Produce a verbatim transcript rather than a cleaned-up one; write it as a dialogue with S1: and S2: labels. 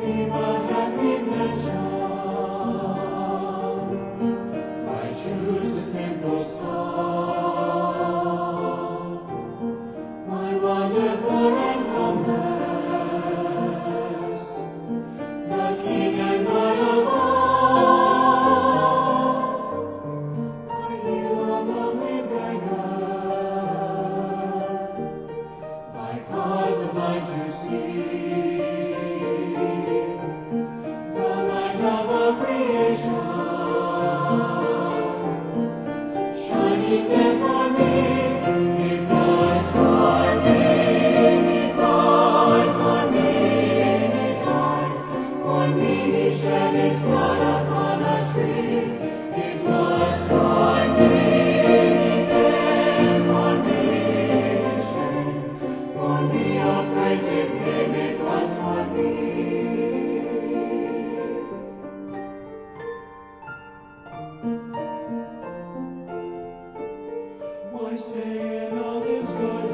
S1: name a happy mansion. I choose the simple star. My wonder poor and homeless, the King and Lord of all. I heal a lonely beggar, my cause of light to see. The light of all creation, shining there for me. It was for me, He cried, for me He died, for me He shed His blood upon a tree. It was for me He came, for me He shed, for me, oh praise His name, it was for me. Why stay in all its good